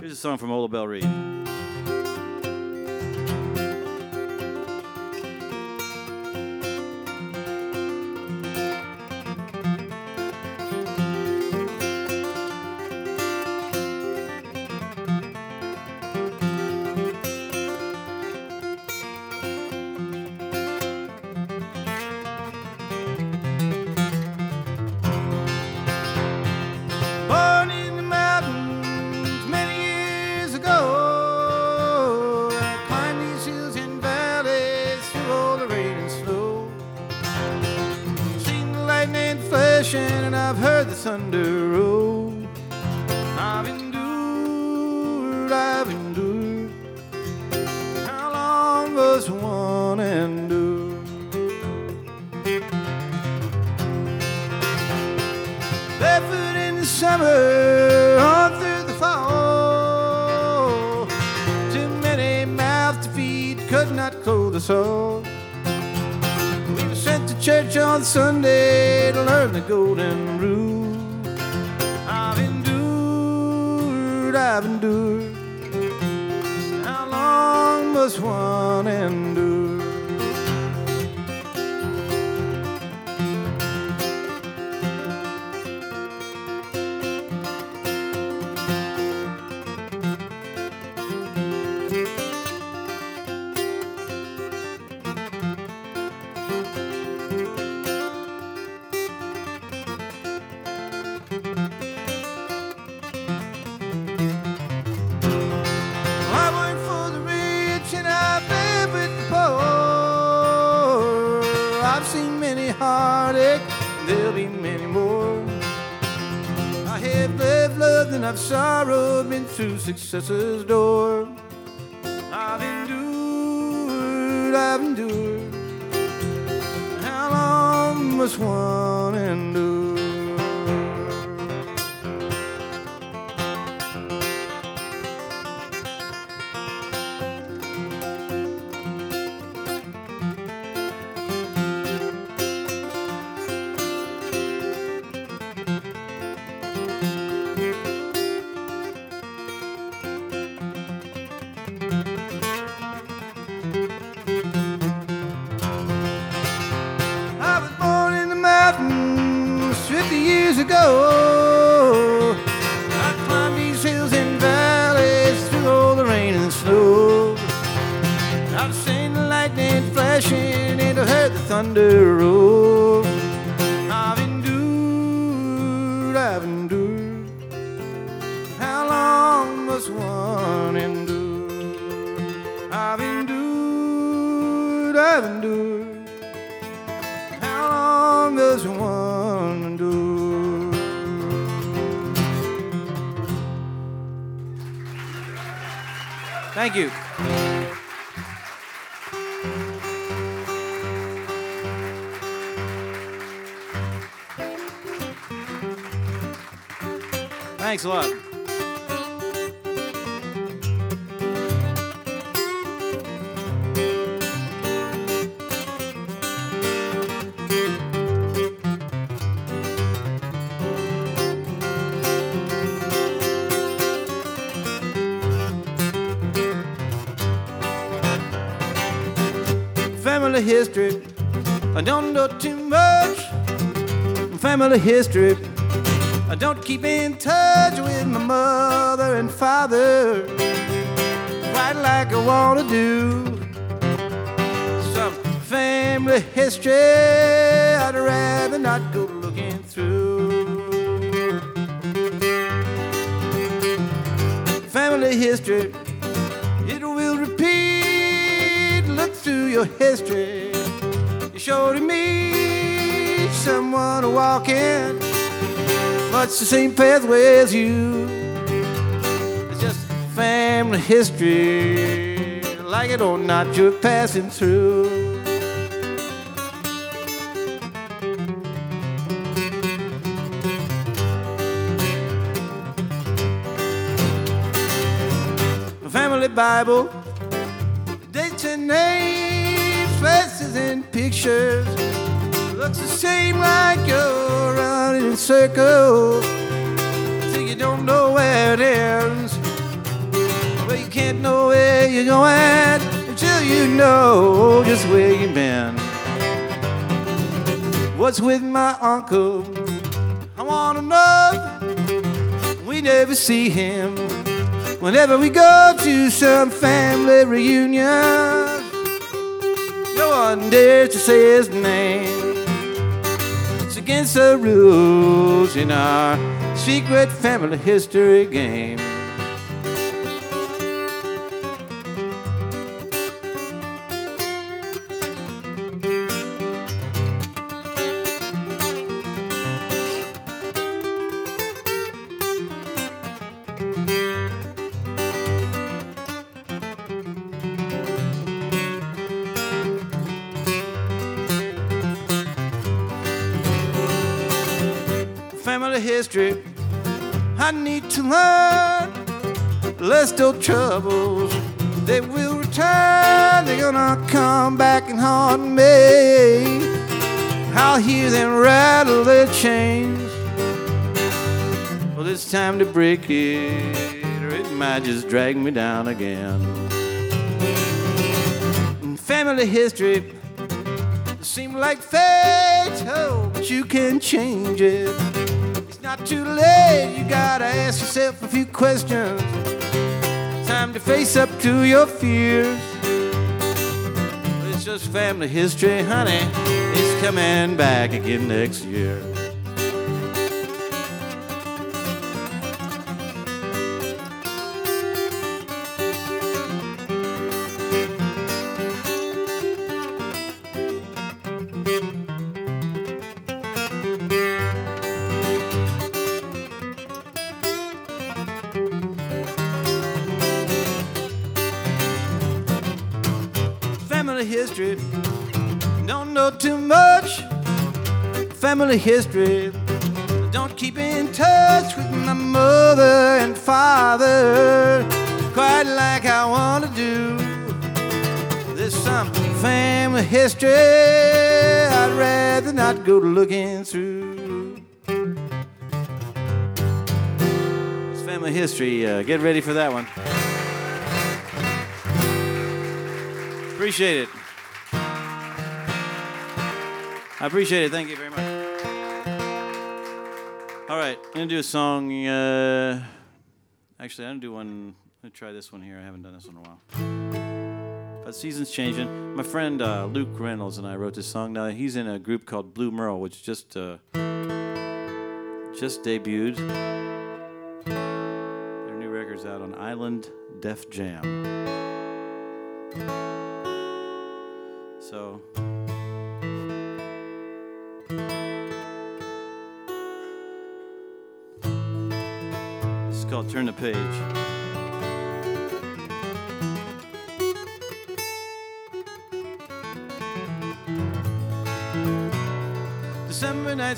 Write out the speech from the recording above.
Here's a song from Ola Belle Reed. Born in the mountains many years ago, I climbed these hills and valleys through all the rain and snow. Seen the lightning flashing and I've heard the thunder roll. I've endured. How long must one endure? Barefoot in the summer, on through the fall. Too many mouths to feed, could not clothe us all. We were sent to church on Sunday to learn the golden rule. I've endured. How long must one endure? I work for the rich and I live with the poor. I've seen many heartache, there'll be many more. I have loved and I've sorrowed, been through success's door. I've endured. How long must one endure? I was born in the mountains 50 years ago. I climbed these hills and valleys through all the rain and snow. I've seen the lightning flashing and I heard the thunder roll. I've endured. How long must one endure? I've endured. How long does one endure? Thank you. Thanks a lot. Family history, I don't know too much. Family history, I don't keep in touch with my mother and father quite like I want to do. Some family history I'd rather not go looking through. Family history, it will repeat. Look through your history, you sure to meet someone walking much the same pathway as you. It's just family history, like it or not, you're passing through. The family Bible, dates and names, faces and pictures, looks the same like you're running in circles till you don't know where it ends. you're going until you know just where you've been. What's with my uncle? I wanna know. We never see him. Whenever we go to some family reunion, no one dares to say his name. It's against the rules in our secret family history game. Family history, I need to learn. Lest those troubles, they will return. They're gonna come back and haunt me. I'll hear them rattle their chains. Well, it's time to break it, or it might just drag me down again. In family history, it seems like fate, oh, but you can change it. Not too late, you gotta ask yourself a few questions. Time to face up to your fears. It's just family history, honey. It's coming back again next year. Family history, don't know too much. Family history, don't keep in touch with my mother and father quite like I want to do. There's some family history I'd rather not go looking through. It's family history. Get ready for that one. Appreciate it. I appreciate it. Thank you very much. All right, I'm gonna do a song. Actually, I'm gonna do one. Let me try this one here. I haven't done this one in a while. But season's changing. My friend Luke Reynolds and I wrote this song. Now he's in a group called Blue Merle, which just debuted. Their new record's out on Island Def Jam. So this is called Turn the Page. December night